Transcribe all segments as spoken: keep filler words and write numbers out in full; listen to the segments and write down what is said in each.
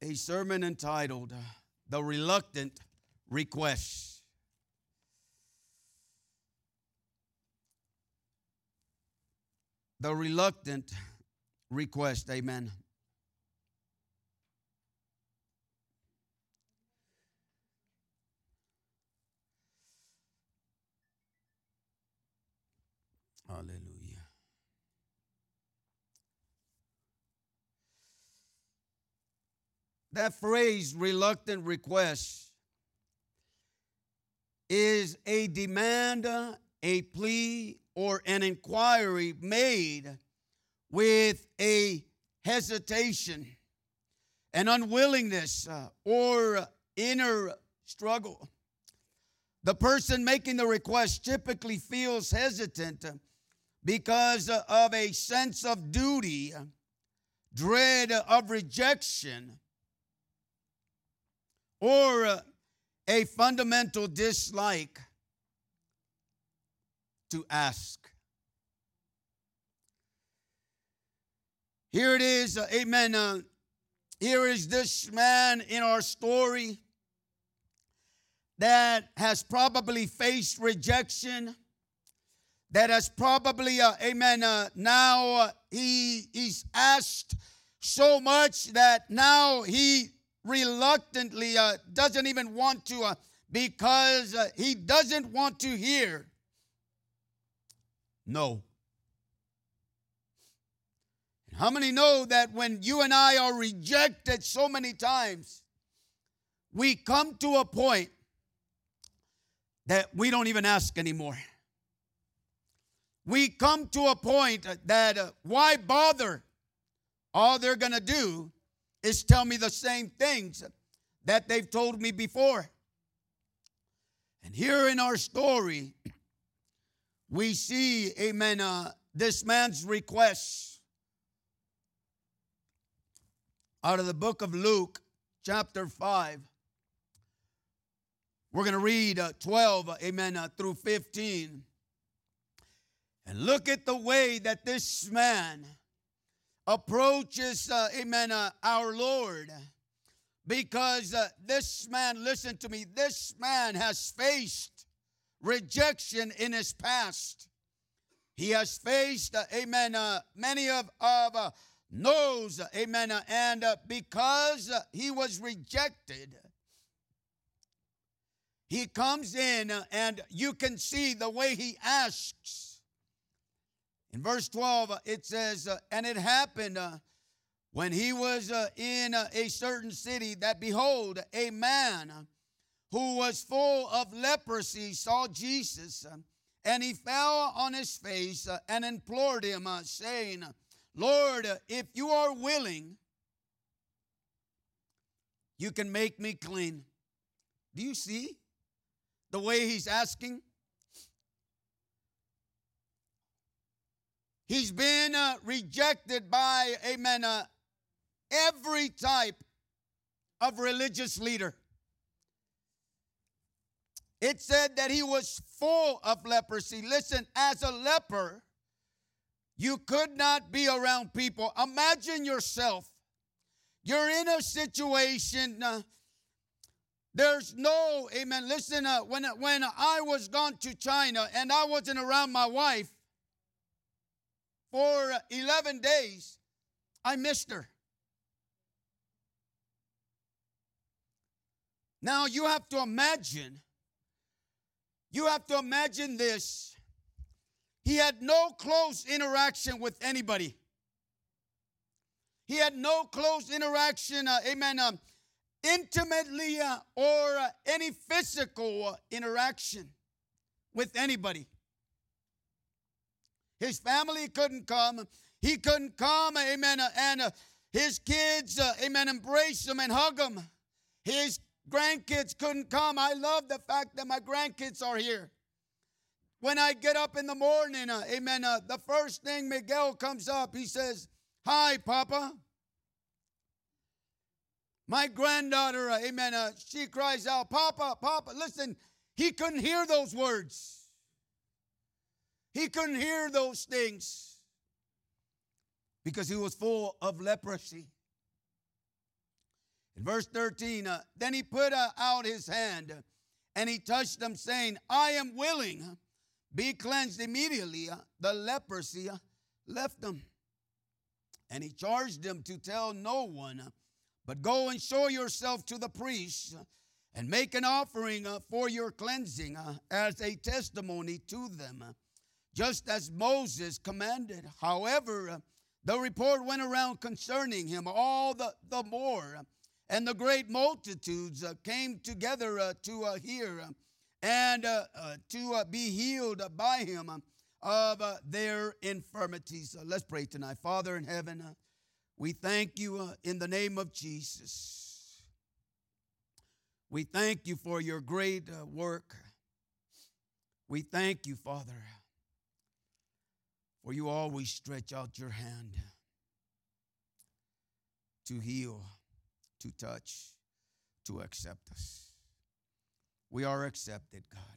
a sermon entitled The Reluctant Request. The Reluctant Request, amen. Hallelujah. That phrase, reluctant request, is a demand, a plea, or an inquiry made with a hesitation, an unwillingness, uh, or inner struggle. The person making the request typically feels hesitant because of a sense of duty, dread of rejection, or a fundamental dislike to ask. Here it is, uh, amen. Uh, here is this man in our story that has probably faced rejection, that has probably, uh, amen, uh, now uh, he, he's asked so much that now he reluctantly uh, doesn't even want to uh, because uh, he doesn't want to hear no. How many know that when you and I are rejected so many times, we come to a point that we don't even ask anymore? We come to a point that uh, why bother? All they're going to do is tell me the same things that they've told me before. And here in our story, we see, amen, uh, this man's request out of the book of Luke, chapter five. We're going to read uh, twelve, uh, amen, uh, through fifteen. And look at the way that this man approaches, uh, amen, uh, our Lord. Because uh, this man, listen to me, this man has faced rejection in his past. He has faced, uh, amen, uh, many of, of uh, no's, amen, uh, and uh, because uh, he was rejected, he comes in uh, and you can see the way he asks. In verse twelve, uh, it says, uh, and it happened uh, when he was uh, in uh, a certain city that, behold, a man who was full of leprosy saw Jesus, uh, and he fell on his face uh, and implored him, uh, saying, Lord, uh, if you are willing, you can make me clean. Do you see the way he's asking? He's been uh, rejected by, amen, uh, every type of religious leader. It said that he was full of leprosy. Listen, as a leper, you could not be around people. Imagine yourself. You're in a situation, uh, there's no, amen, listen, uh, when, when I was gone to China and I wasn't around my wife for eleven days, I missed her. Now you have to imagine, you have to imagine this. He had no close interaction with anybody. He had no close interaction, uh, amen, um, intimately uh, or uh, any physical uh, interaction with anybody. His family couldn't come. He couldn't come, amen, uh, and uh, his kids, uh, amen, embrace him and hug him. His grandkids couldn't come. I love the fact that my grandkids are here. When I get up in the morning, uh, amen, uh, the first thing Miguel comes up, he says, hi, Papa. My granddaughter, uh, amen, uh, she cries out, Papa, Papa. Listen, he couldn't hear those words. He couldn't hear those things because he was full of leprosy. In verse thirteen, uh, then he put uh, out his hand uh, and he touched them, saying, I am willing. Be cleansed. Immediately. Uh, the leprosy uh, left them. And he charged them to tell no one, uh, but go and show yourself to the priest uh, and make an offering uh, for your cleansing uh, as a testimony to them, uh, just as Moses commanded. However, uh, the report went around concerning him all the, the more. Uh, And the great multitudes uh, came together uh, to uh, hear uh, and uh, uh, to uh, be healed uh, by him uh, of uh, their infirmities. Uh, let's pray tonight. Father in heaven, uh, we thank you uh, in the name of Jesus. We thank you for your great uh, work. We thank you, Father, for you always stretch out your hand to heal, to touch, to accept us. We are accepted, God.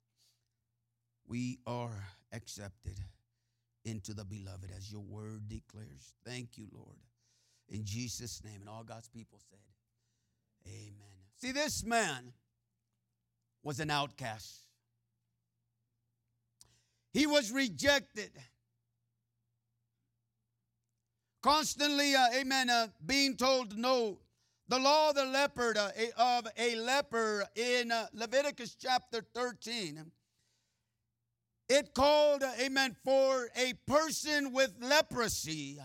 We are accepted into the beloved, as your word declares. Thank you, Lord. In Jesus' name. And all God's people said, amen. See, this man was an outcast. He was rejected. Constantly, uh, amen, uh, being told no. The law of the leopard, uh, of a leper in uh, Leviticus chapter thirteen, it called, uh, amen, for a person with leprosy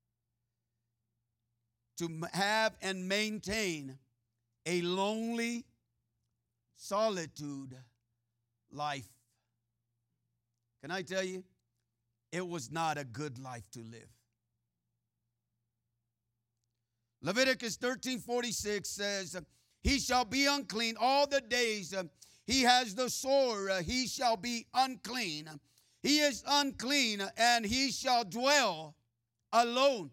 to have and maintain a lonely solitude life. Can I tell you, it was not a good life to live. Leviticus thirteen forty-six says, he shall be unclean all the days he has the sore, he shall be unclean. He is unclean, and he shall dwell alone.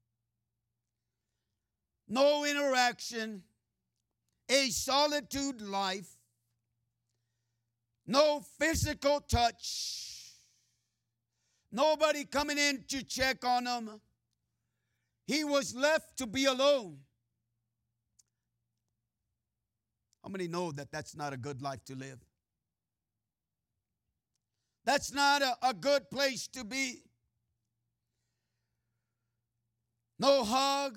No interaction, a solitude life, no physical touch, nobody coming in to check on him. He was left to be alone. How many know that that's not a good life to live? That's not a, a good place to be. No hug,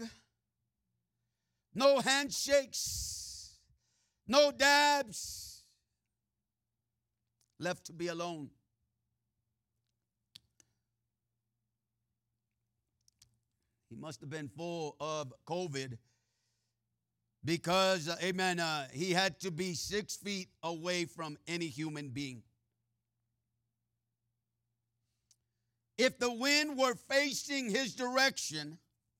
no handshakes, no dabs. Left to be alone. He must have been full of COVID because, uh, amen, uh, he had to be six feet away from any human being. If the wind were facing his direction,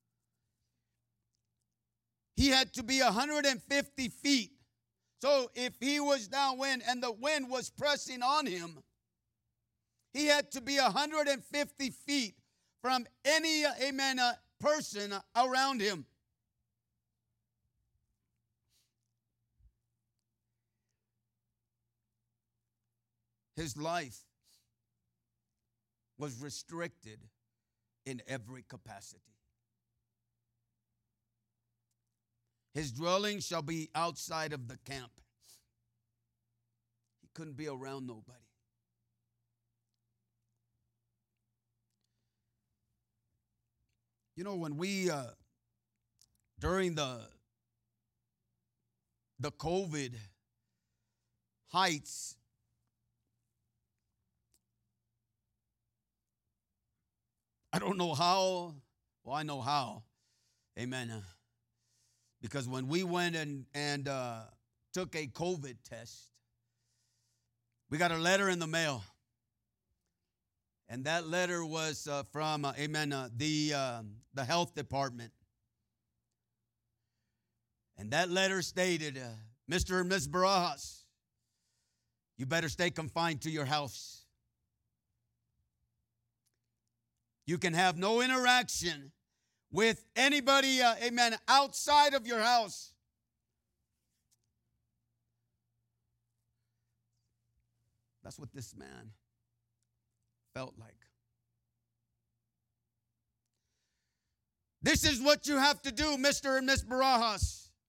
he had to be one hundred fifty feet. So if he was downwind and the wind was pressing on him, he had to be one hundred fifty feet from any, uh, amen, uh, person around him. His life was restricted in every capacity. His dwelling shall be outside of the camp. He couldn't be around nobody. You know, when we, uh, during the, the COVID heights, I don't know how, well, I know how, amen, uh, because when we went and, and uh, took a COVID test, we got a letter in the mail. And that letter was uh, from, uh, amen, uh, the, uh, the health department. And that letter stated, uh, Mister and Miz Barajas, you better stay confined to your house. You can have no interaction with anybody, uh, amen, outside of your house. That's what this man felt like. This is what you have to do, Mister and Miss Barajas.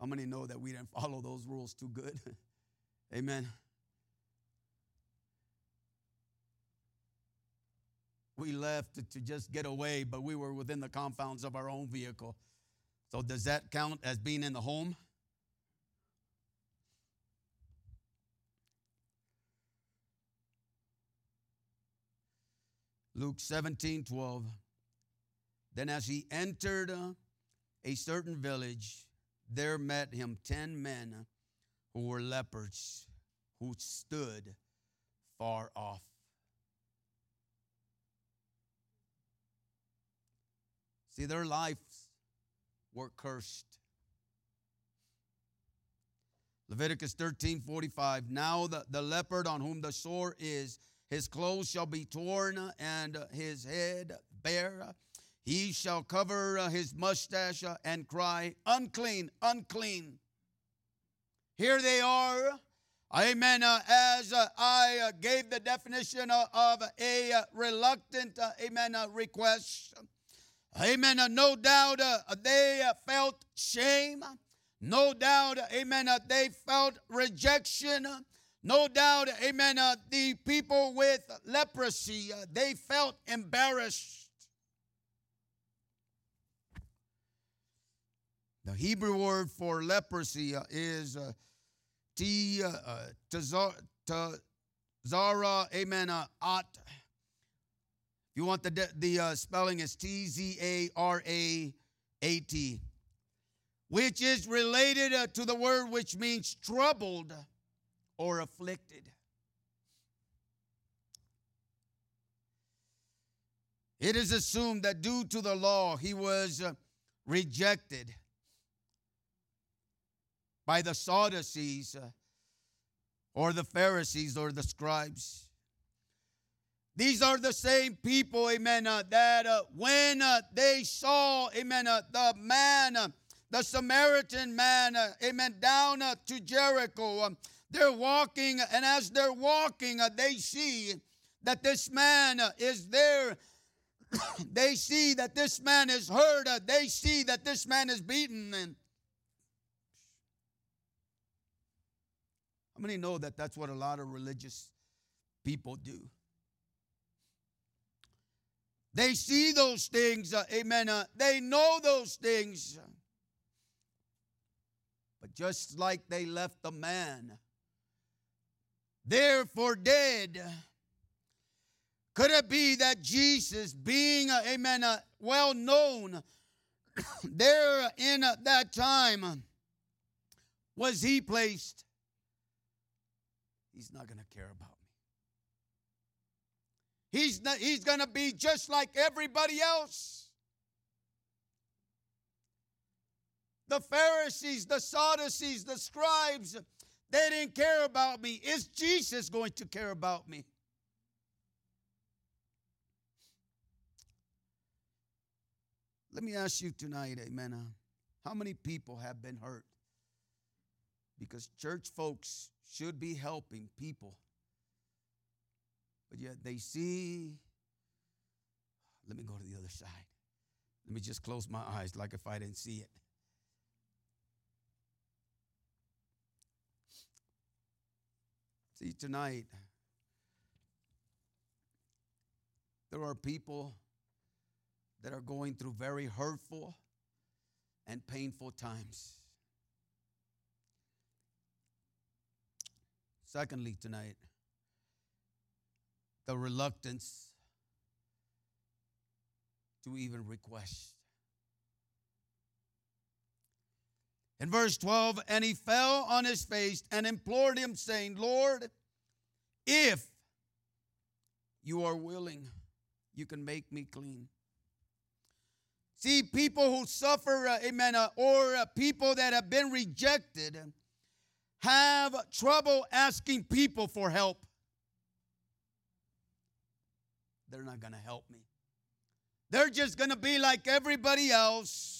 How many know that we didn't follow those rules too good? Amen. We left to, to just get away, but we were within the confounds of our own vehicle. So does that count as being in the home? Luke seventeen twelve. Then as he entered uh, a certain village, there met him ten men who were lepers, who stood far off. See, their lives were cursed. Leviticus thirteen forty-five. Now the, the leopard on whom the sore is, his clothes shall be torn and his head bare. He shall cover his mustache and cry, unclean, unclean. Here they are. Amen. Uh, as uh, I uh, gave the definition uh, of a uh, reluctant, uh, amen, uh, request. Amen. Uh, no doubt uh, they uh, felt shame. No doubt, amen, uh, they felt rejection. No doubt, amen, uh, the people with leprosy, uh, they felt embarrassed. The Hebrew word for leprosy uh, is uh, T, uh, uh, Tazara, amen, uh, at. If you want the, the uh, spelling is T Z A R A A T, which is related uh, to the word which means troubled or afflicted. It is assumed that due to the law, he was uh, rejected by the Sadducees uh, or the Pharisees or the scribes. These are the same people, amen, uh, that uh, when uh, they saw, amen, uh, the man, uh, the Samaritan man, uh, amen, down uh, to Jericho, um, they're walking, and as they're walking, uh, they see that this man uh, is there. They see that this man is hurt. Uh, they see that this man is beaten. And how many know that that's what a lot of religious people do? They see those things, uh, amen. Uh, they know those things. But just like they left the man there for dead, could it be that Jesus, being, uh, amen, uh, well known there in uh, that time, was he placed? He's not going to care about me. He's not, he's going to be just like everybody else. The Pharisees, the Sadducees, the scribes, they didn't care about me. Is Jesus going to care about me? Let me ask you tonight, amen, uh, how many people have been hurt? Because church folks should be helping people. But yet they see, let me go to the other side. Let me just close my eyes like if I didn't see it. See, tonight, there are people that are going through very hurtful and painful times. Secondly, tonight, the reluctance to even request. In verse twelve, and he fell on his face and implored him, saying, Lord, if you are willing, you can make me clean. See, people who suffer, uh, amen, uh, or uh, people that have been rejected have trouble asking people for help. They're not going to help me. They're just going to be like everybody else.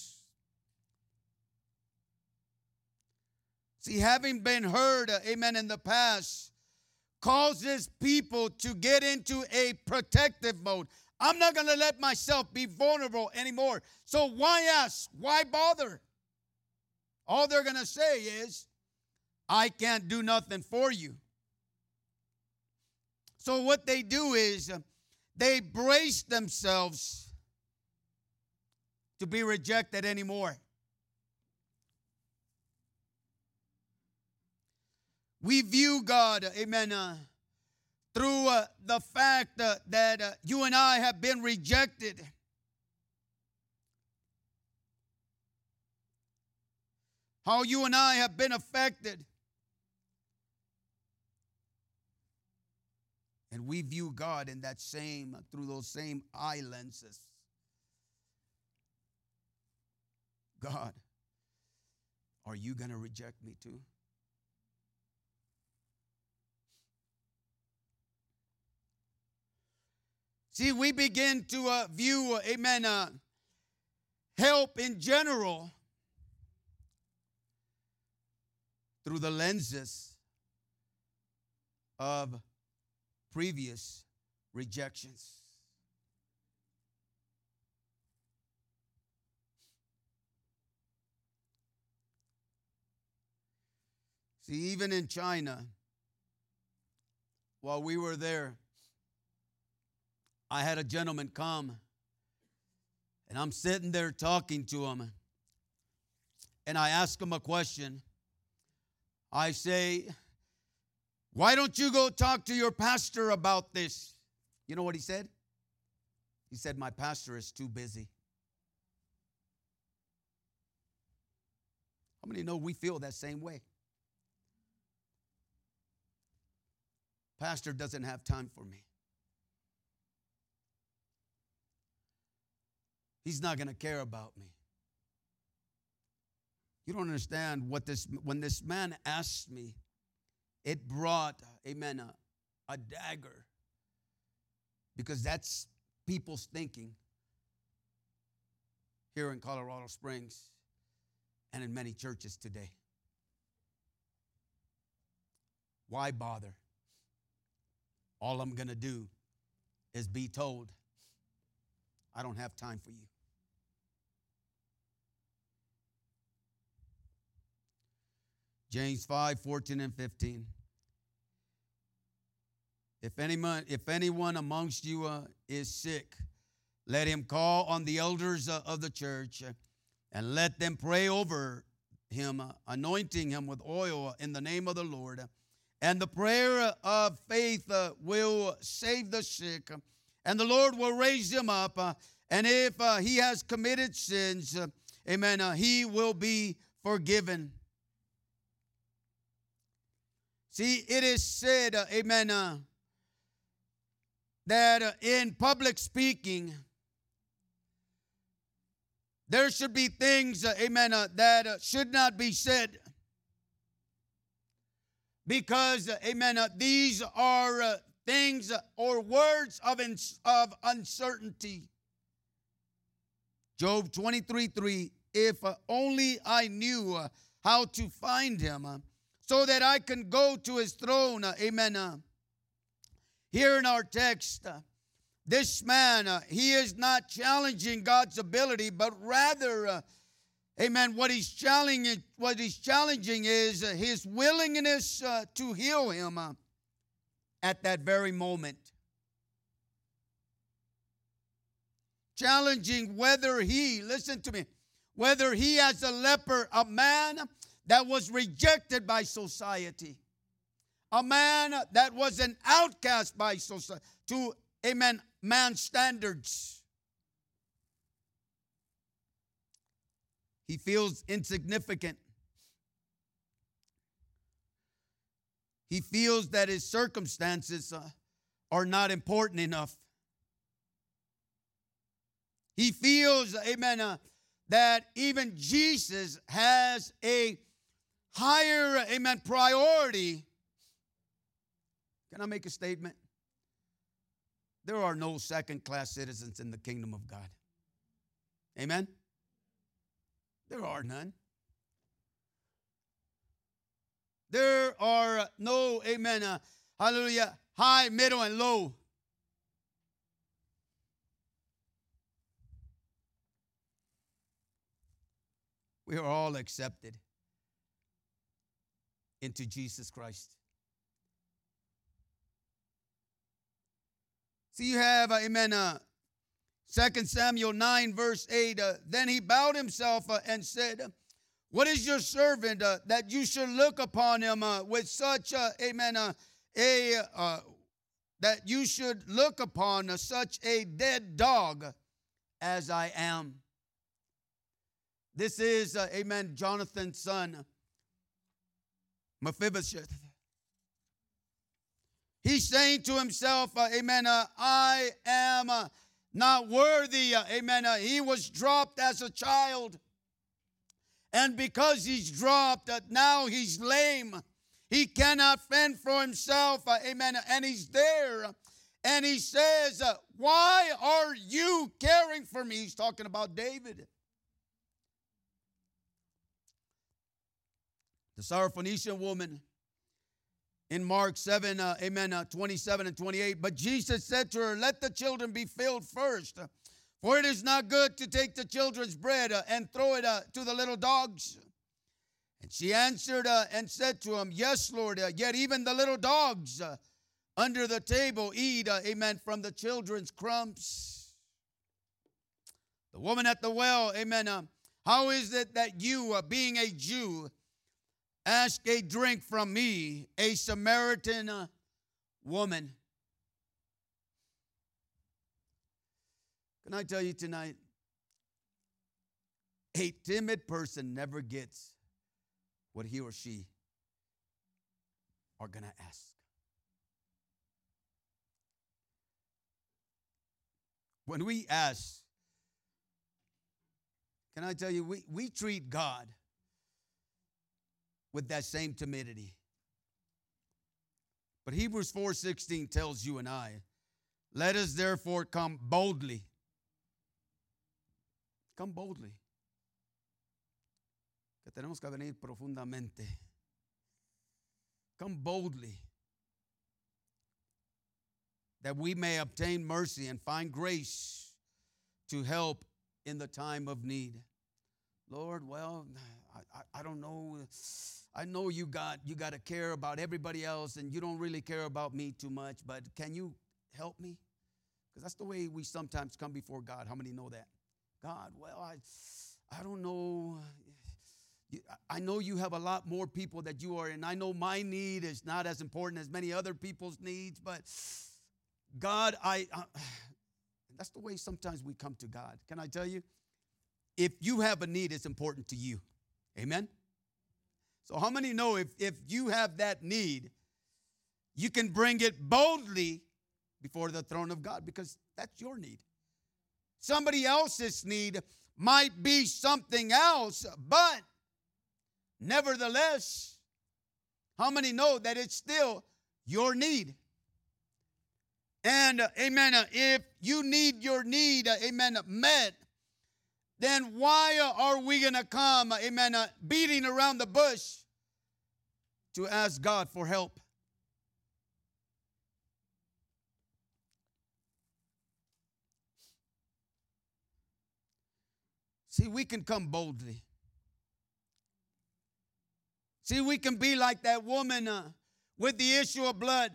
See, having been heard, uh, amen, in the past, causes people to get into a protective mode. I'm not going to let myself be vulnerable anymore. So why ask? Why bother? All they're going to say is, I can't do nothing for you. So what they do is uh, they brace themselves to be rejected anymore. We view God, amen, uh, through uh, the fact uh, that uh, you and I have been rejected. How you and I have been affected. And we view God in that same, through those same eye lenses. God, are you going to reject me too? See, we begin to uh, view, uh, amen, uh, help in general through the lenses of previous rejections. See, even in China, while we were there, I had a gentleman come, and I'm sitting there talking to him, and I ask him a question. I say, why don't you go talk to your pastor about this? You know what he said? He said, my pastor is too busy. How many know we feel that same way? Pastor doesn't have time for me. He's not going to care about me. You don't understand what this, when this man asked me, it brought, amen, a, a dagger. Because that's people's thinking here in Colorado Springs and in many churches today. Why bother? All I'm going to do is be told, I don't have time for you. James five, fourteen and fifteen. If anyone, if anyone amongst you uh, is sick, let him call on the elders uh, of the church uh, and let them pray over him, uh, anointing him with oil in the name of the Lord. And the prayer of faith uh, will save the sick, and the Lord will raise him up. Uh, and if uh, he has committed sins, uh, amen, uh, he will be forgiven. See, it is said, uh, amen, uh, that uh, in public speaking, there should be things, uh, amen, uh, that uh, should not be said. Because, uh, amen, uh, these are uh, things uh, or words of, ins- of uncertainty. Job twenty-three three, if uh, only I knew uh, how to find him, uh, so that I can go to his throne. Uh, amen. Uh, here in our text, uh, this man, uh, he is not challenging God's ability, but rather, uh, amen, what he's challenging, what he's challenging is uh, his willingness uh, to heal him uh, at that very moment. Challenging whether he, listen to me, whether he as a leper, a man that was rejected by society, a man that was an outcast by society, to, amen, man's standards. He feels insignificant. He feels that his circumstances uh, are not important enough. He feels, amen, uh, that even Jesus has a higher, amen, priority. Can I make a statement? There are no second-class citizens in the kingdom of God. Amen? There are none. There are no, amen, uh, hallelujah, high, middle, and low. We are all accepted. into Jesus Christ. See, you have, uh, amen, uh, Second Samuel nine, verse eight. Uh, then he bowed himself uh, and said, what is your servant uh, that you should look upon him uh, with such, uh, amen, uh, a, uh, that you should look upon uh, such a dead dog as I am. This is, uh, amen, Jonathan's son, Mephibosheth. He's saying to himself, uh, amen, uh, I am uh, not worthy, uh, amen. Uh, he was dropped as a child. And because he's dropped, uh, now he's lame. He cannot fend for himself, uh, amen. And he's there. And he says, uh, why are you caring for me? He's talking about David. The Syrophoenician woman in Mark seven, uh, amen, uh, twenty-seven and twenty-eight. But Jesus said to her, let the children be filled first, for it is not good to take the children's bread uh, and throw it uh, to the little dogs. And she answered uh, and said to him, yes, Lord, uh, yet even the little dogs uh, under the table eat, uh, amen, from the children's crumbs. The woman at the well, amen, uh, how is it that you, uh, being a Jew, ask a drink from me, a Samaritan uh, woman? Can I tell you tonight, a timid person never gets what he or she are going to ask. When we ask, can I tell you, we, we treat God with that same timidity. But Hebrews four sixteen tells you and I, let us therefore come boldly. Come boldly. Que tenemos que venir profundamente. Come boldly, that we may obtain mercy and find grace to help in the time of need. Lord, well, I, I, I don't know. I know you got you got to care about everybody else and you don't really care about me too much, but can you help me? Because that's the way we sometimes come before God. How many know that? God, well, I, I don't know. I know you have a lot more people that you are, and I know my need is not as important as many other people's needs, but God, I, uh, that's the way sometimes we come to God. Can I tell you? If you have a need, it's important to you. Amen? So how many know if, if you have that need, you can bring it boldly before the throne of God because that's your need. Somebody else's need might be something else, but nevertheless, how many know that it's still your need? And, uh, amen, uh, if you need your need, uh, amen, met, then why uh, are we going to come, uh, amen, uh, beating around the bush to ask God for help? See, we can come boldly. See, we can be like that woman uh, with the issue of blood.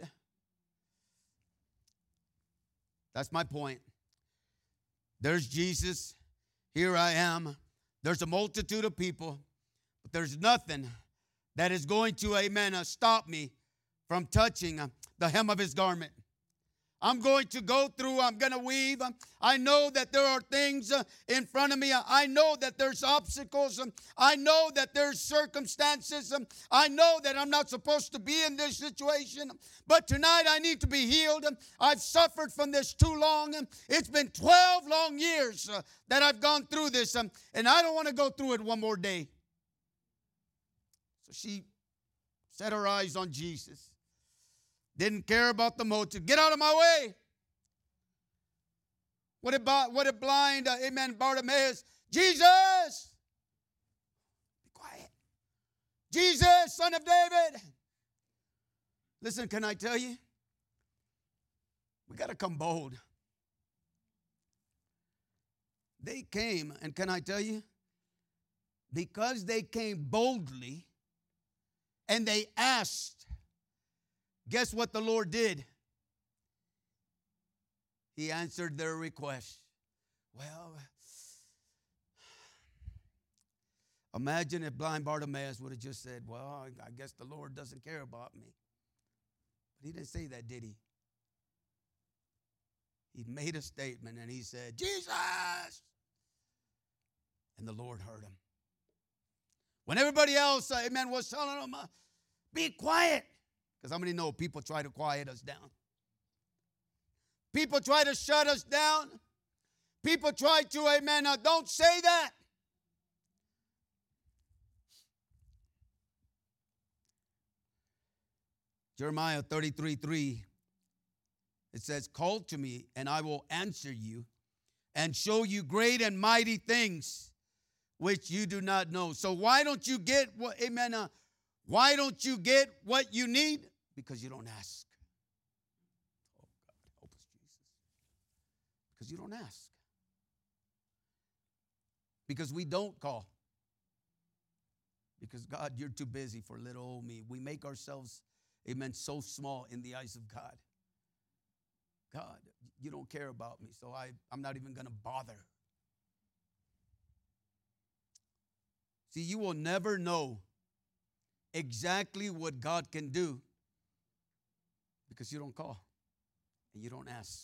That's my point. There's Jesus. Here I am. There's a multitude of people, but there's nothing that is going to, amen, uh, stop me from touching uh, the hem of his garment. I'm going to go through, I'm going to weave. I know that there are things uh, in front of me. I know that there's obstacles. Um, I know that there's circumstances. Um, I know that I'm not supposed to be in this situation. But tonight I need to be healed. Um, I've suffered from this too long. Um, it's been twelve long years uh, that I've gone through this. Um, and I don't want to go through it one more day. So she set her eyes on Jesus. Didn't care about the motive. Get out of my way. What did, what did blind, uh, amen, Bartimaeus? Jesus! Be quiet. Jesus, son of David. Listen, can I tell you? We got to come bold. They came, and can I tell you? Because they came boldly and they asked. Guess what the Lord did? He answered their request. Well, imagine if blind Bartimaeus would have just said, well, I guess the Lord doesn't care about me. But he didn't say that, did he? He made a statement and he said, Jesus! And the Lord heard him. When everybody else, uh, amen, was telling him, uh, be quiet. Because how many know people try to quiet us down? People try to shut us down. People try to, amen, uh, don't say that. Jeremiah thirty-three three, it says, call to me and I will answer you and show you great and mighty things which you do not know. So why don't you get what, amen, uh, why don't you get what you need? Because you don't ask. Oh, God, help us, Jesus. Because you don't ask. Because we don't call. Because, God, you're too busy for little old me. We make ourselves, amen, so small in the eyes of God. God, you don't care about me, so I, I'm not even going to bother. See, you will never know exactly what God can do because you don't call and you don't ask.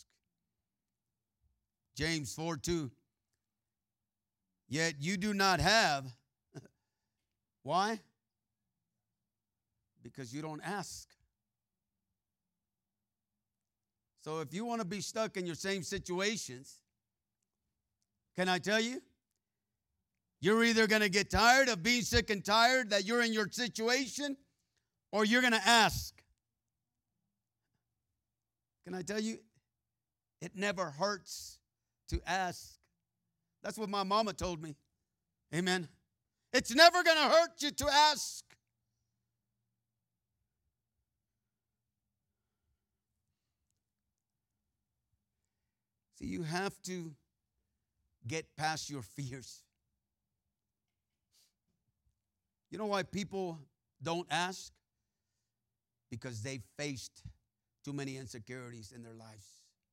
James four two. Yet you do not have. Why? Because you don't ask. So if you want to be stuck in your same situations, can I tell you? You're either going to get tired of being sick and tired that you're in your situation, or you're going to ask. Can I tell you? It never hurts to ask. That's what my mama told me. Amen. It's never going to hurt you to ask. See, you have to get past your fears. You know why people don't ask? Because they've faced too many insecurities in their lives.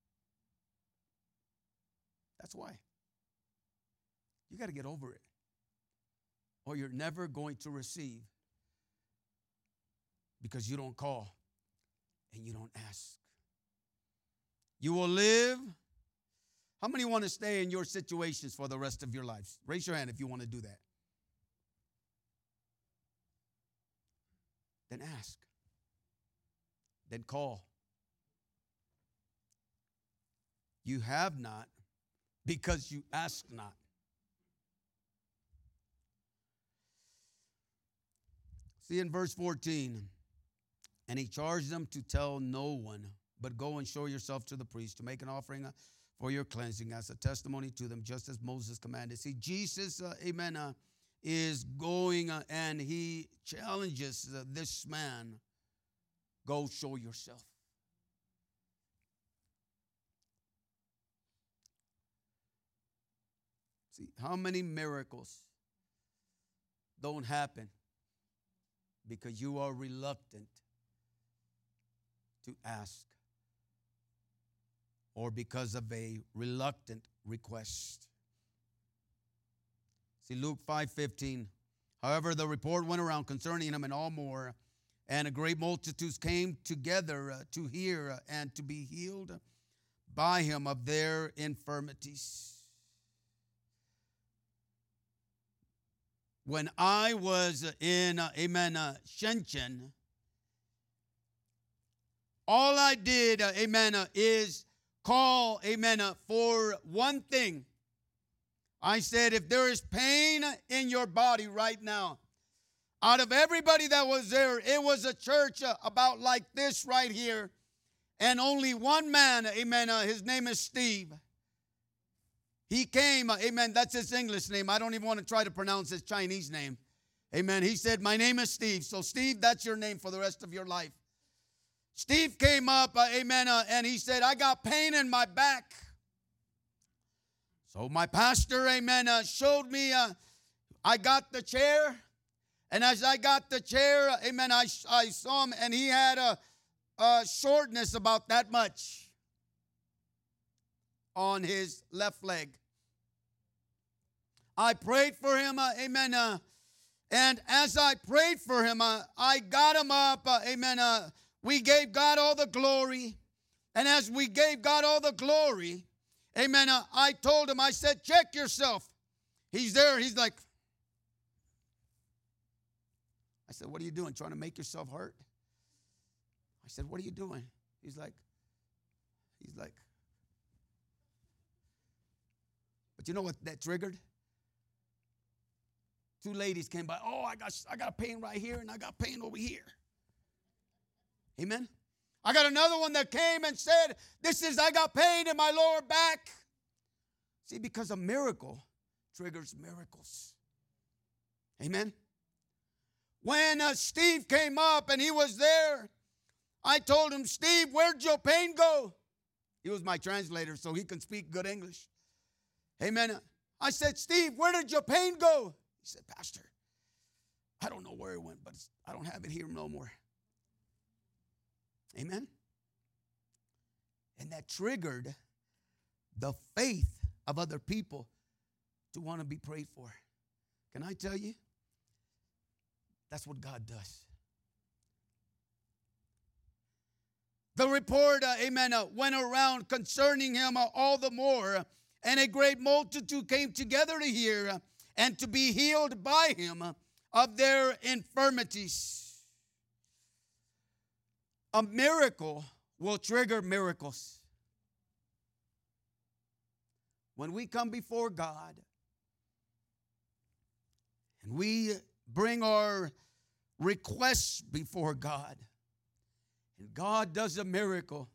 That's why. You got to get over it. Or you're never going to receive because you don't call and you don't ask. You will live. How many want to stay in your situations for the rest of your lives? Raise your hand if you want to do that. Then ask. Then call. You have not because you ask not. See in verse fourteen, and he charged them to tell no one, but go and show yourself to the priest to make an offering for your cleansing as a testimony to them, just as Moses commanded. See, Jesus, uh, amen, uh, is going uh, and he challenges uh, this man, go show yourself. See, how many miracles don't happen because you are reluctant to ask, or because of a reluctant request? See, Luke five fifteen. However, the report went around concerning him and all more, and a great multitude came together uh, to hear uh, and to be healed by him of their infirmities. When I was in, uh, amen, uh, Shenzhen, all I did, uh, amen, uh, is call, amen, uh, for one thing. I said, if there is pain in your body right now, out of everybody that was there, it was a church uh, about like this right here, and only one man, amen, uh, his name is Steve. He came, uh, amen, that's his English name. I don't even want to try to pronounce his Chinese name. Amen. He said, my name is Steve. So Steve, that's your name for the rest of your life. Steve came up, uh, amen, uh, and he said, I got pain in my back. So my pastor, amen, uh, showed me, uh, I got the chair, And as I got the chair, amen, I, I saw him, and he had a, a shortness about that much on his left leg. I prayed for him, uh, amen, uh, and as I prayed for him, uh, I got him up, uh, amen, uh, we gave God all the glory, and as we gave God all the glory, amen, uh, I told him, I said, check yourself. He's there, he's like, I said, what are you doing, trying to make yourself hurt? I said, what are you doing? He's like, he's like, but you know what that triggered? Two ladies came by. Oh, I got, I got a pain right here, and I got pain over here. Amen. I got another one that came and said, this is, I got pain in my lower back. See, because a miracle triggers miracles. Amen. When uh, Steve came up and he was there, I told him, Steve, where'd your pain go? He was my translator, so he can speak good English. Amen. I said, Steve, where did your pain go? He said, Pastor, I don't know where it went, but I don't have it here no more. Amen. And that triggered the faith of other people to want to be prayed for. Can I tell you? That's what God does. The report, uh, amen, uh, went around concerning him uh, all the more, and a great multitude came together to hear uh, and to be healed by him uh, of their infirmities. A miracle will trigger miracles. When we come before God and we bring our requests before God, and God does a miracle.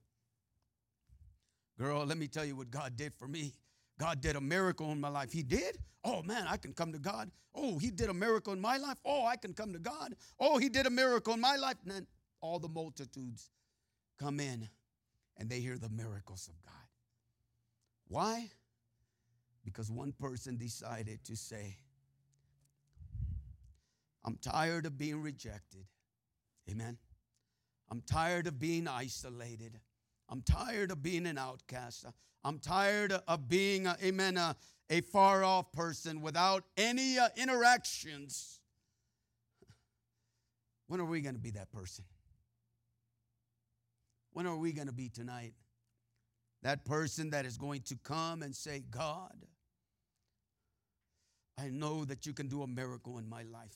Girl, let me tell you what God did for me. God did a miracle in my life. He did? Oh, man, I can come to God. Oh, he did a miracle in my life. Oh, I can come to God. Oh, he did a miracle in my life. And then all the multitudes come in and they hear the miracles of God. Why? Because one person decided to say, I'm tired of being rejected. Amen. I'm tired of being isolated. I'm tired of being an outcast. I'm tired of being, uh, amen, uh, a far-off person without any uh, interactions. When are we going to be that person? When are we going to be tonight? That person that is going to come and say, God, I know that you can do a miracle in my life.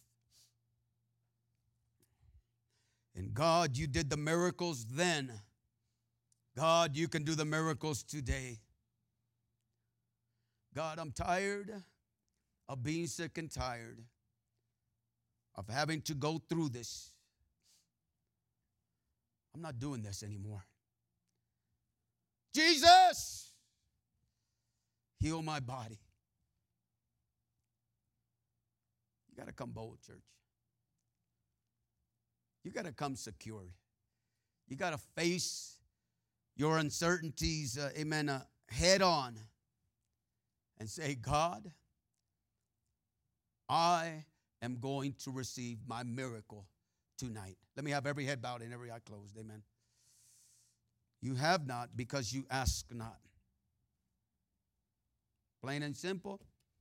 And God, you did the miracles then. God, you can do the miracles today. God, I'm tired of being sick and tired of having to go through this. I'm not doing this anymore. Jesus, heal my body. You got to come bold, church. You got to come secured. You got to face your uncertainties, uh, amen, uh, head on and say, God, I am going to receive my miracle tonight. Let me have every head bowed and every eye closed, amen. You have not because you ask not. Plain and simple.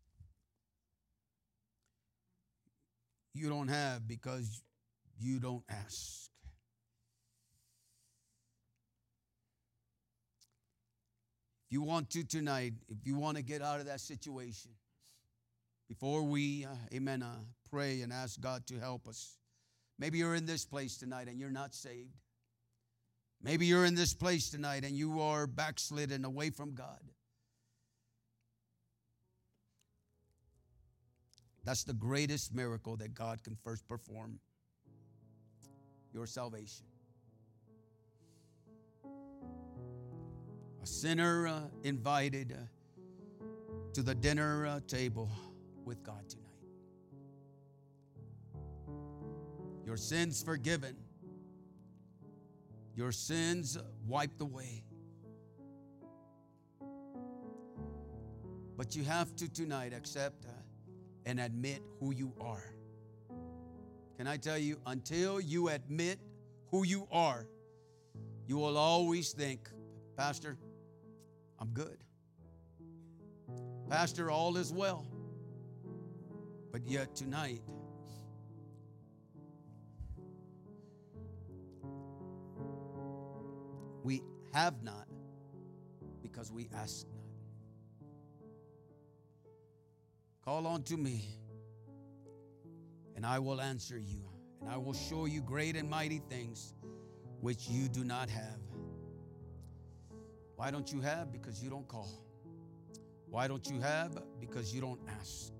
You don't have because you don't ask. If you want to tonight, if you want to get out of that situation, before we, uh, amen, uh, pray and ask God to help us. Maybe you're in this place tonight and you're not saved. Maybe you're in this place tonight and you are backslidden away from God. That's the greatest miracle that God can first perform. Your salvation. A sinner uh, invited uh, to the dinner uh, table with God tonight. Your sins forgiven. Your sins wiped away. But you have to tonight accept uh, and admit who you are. Can I tell you, until you admit who you are, you will always think, Pastor, I'm good. Pastor, all is well. But yet tonight, we have not because we ask not. Call on to me, and I will answer you, and I will show you great and mighty things which you do not have. Why don't you have? Because you don't call. Why don't you have? Because you don't ask.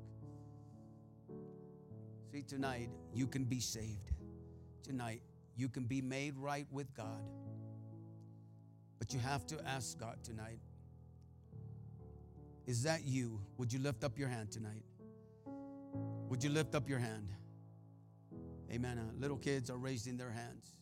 See, tonight you can be saved. Tonight you can be made right with God. But you have to ask God tonight. Is that you? Would you lift up your hand tonight? Would you lift up your hand? Amen. Uh, little kids are raising their hands.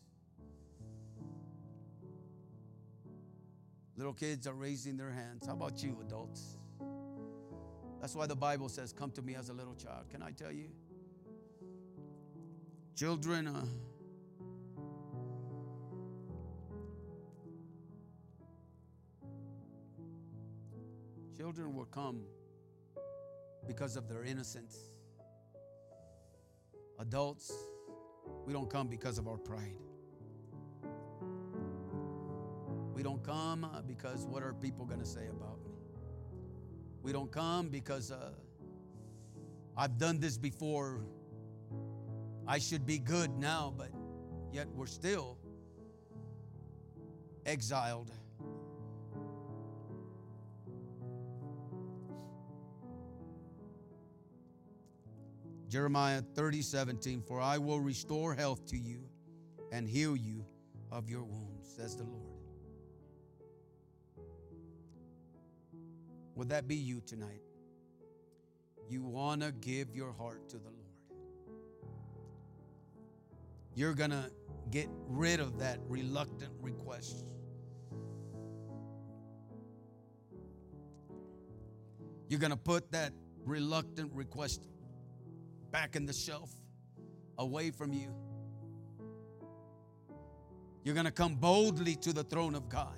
Little kids are raising their hands. How about you, adults? That's why the Bible says, come to me as a little child. Can I tell you? Children, uh, children will come because of their innocence. Adults, we don't come because of our pride. We don't come because what are people going to say about me? We don't come because uh, I've done this before. I should be good now, but yet we're still exiled. Jeremiah thirty seventeen, for I will restore health to you and heal you of your wounds, says the Lord. Would that be you tonight? You want to give your heart to the Lord. You're going to get rid of that reluctant request. You're going to put that reluctant request back in the shelf, away from you. You're going to come boldly to the throne of God.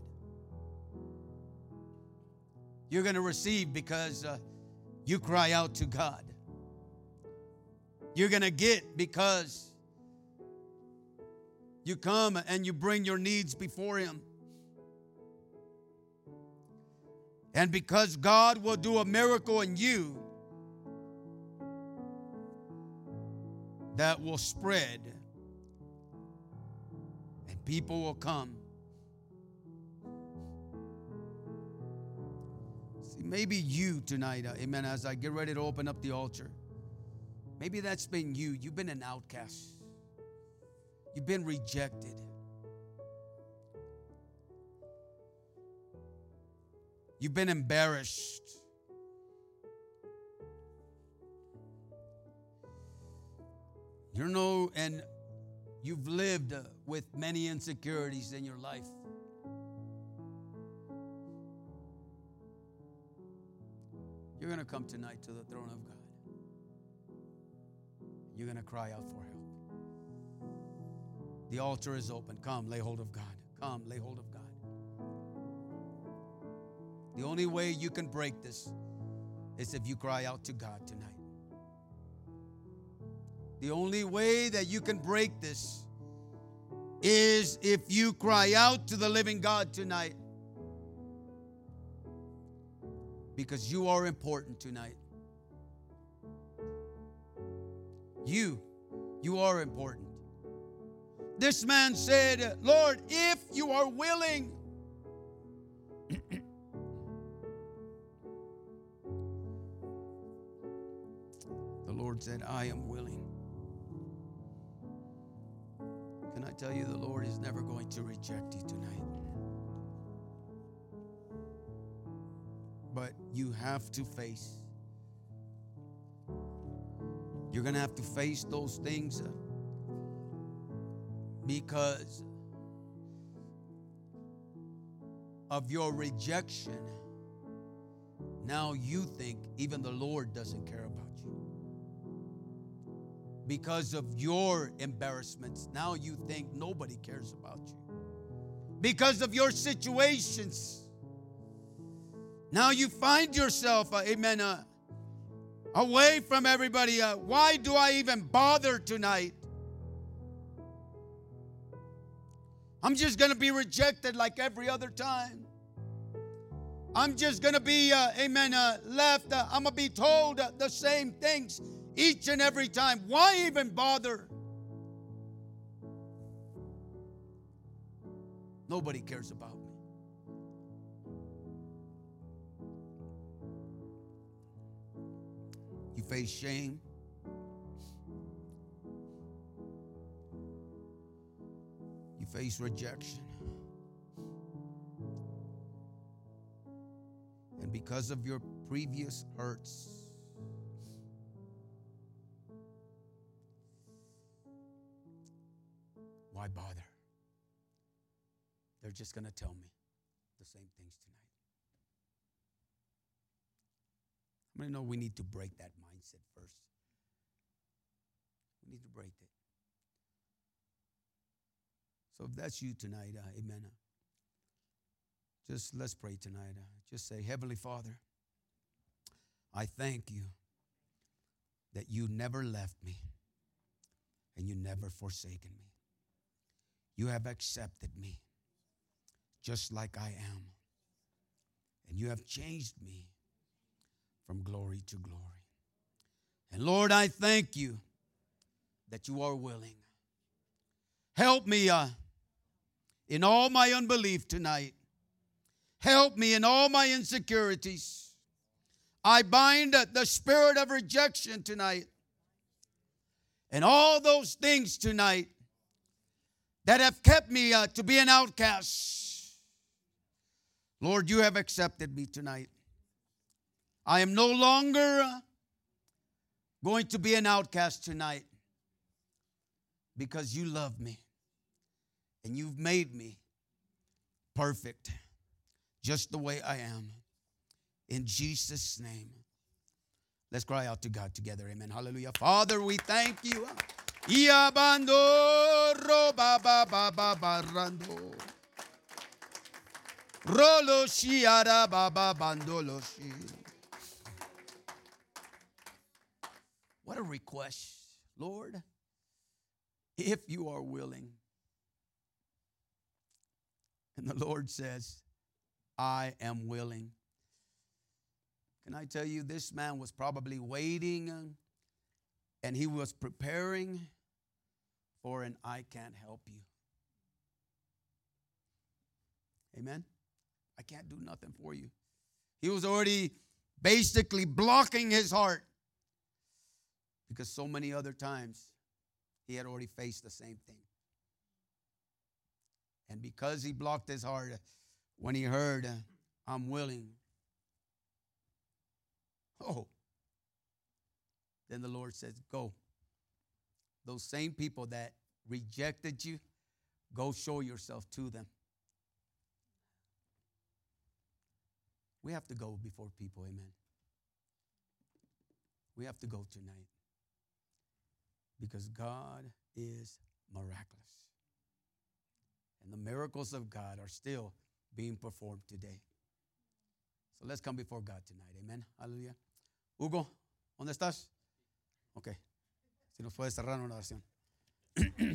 You're going to receive because uh, you cry out to God. You're going to get because you come and you bring your needs before Him. And because God will do a miracle in you that will spread, and people will come. See, maybe you tonight, uh, amen, as I get ready to open up the altar, maybe that's been you. You've been an outcast. You've been rejected. You've been embarrassed. You know, and you've lived uh, with many insecurities in your life. You're going to come tonight to the throne of God. You're going to cry out for help. The altar is open. Come, lay hold of God. Come, lay hold of God. The only way you can break this is if you cry out to God tonight. The only way that you can break this is if you cry out to the living God tonight. Because you are important tonight. You, you are important. This man said, Lord, if you are willing, the Lord said, I am willing. Can I tell you, the Lord is never going to reject you tonight. But you have to face. You're going to have to face those things because of your rejection. Now you think even the Lord doesn't care about you. because of your embarrassments, now you think nobody cares about you. Because of your situations, now you find yourself, uh, amen, uh, away from everybody. Uh, why do I even bother tonight? I'm just going to be rejected like every other time. I'm just going to be, uh, amen, uh, left. Uh, I'm going to be told uh, the same things each and every time. Why even bother? Nobody cares about me. You face shame. You face rejection. And because of your previous hurts, why bother? They're just going to tell me the same things tonight. I mean, no, we need to break that mindset first. We need to break it. So if that's you tonight, uh, amen. Uh, just let's pray tonight. Uh, just say, Heavenly Father, I thank you that you never left me and you never forsaken me. You have accepted me just like I am. And you have changed me from glory to glory. And Lord, I thank you that you are willing. Help me uh, in all my unbelief tonight. Help me in all my insecurities. I bind uh, the spirit of rejection tonight. And all those things tonight that have kept me uh, to be an outcast. Lord, you have accepted me tonight. I am no longer uh, going to be an outcast tonight because you love me and you've made me perfect just the way I am. In Jesus' name. Let's cry out to God together. Amen. Hallelujah. Father, we thank you. Rolo shiara baba bandolo shi. What a request, Lord. If you are willing. And the Lord says, I am willing. Can I tell you, this man was probably waiting and he was preparing for an I can't help you. Amen. I can't do nothing for you. He was already basically blocking his heart because so many other times he had already faced the same thing. And because he blocked his heart, when he heard, I'm willing, oh, then the Lord says, go. Those same people that rejected you, go show yourself to them. We have to go before people, amen. We have to go tonight because God is miraculous. And the miracles of God are still being performed today. So let's come before God tonight, amen. Hallelujah. Hugo, ¿dónde estás? Ok. Si nos puedes cerrar una oración.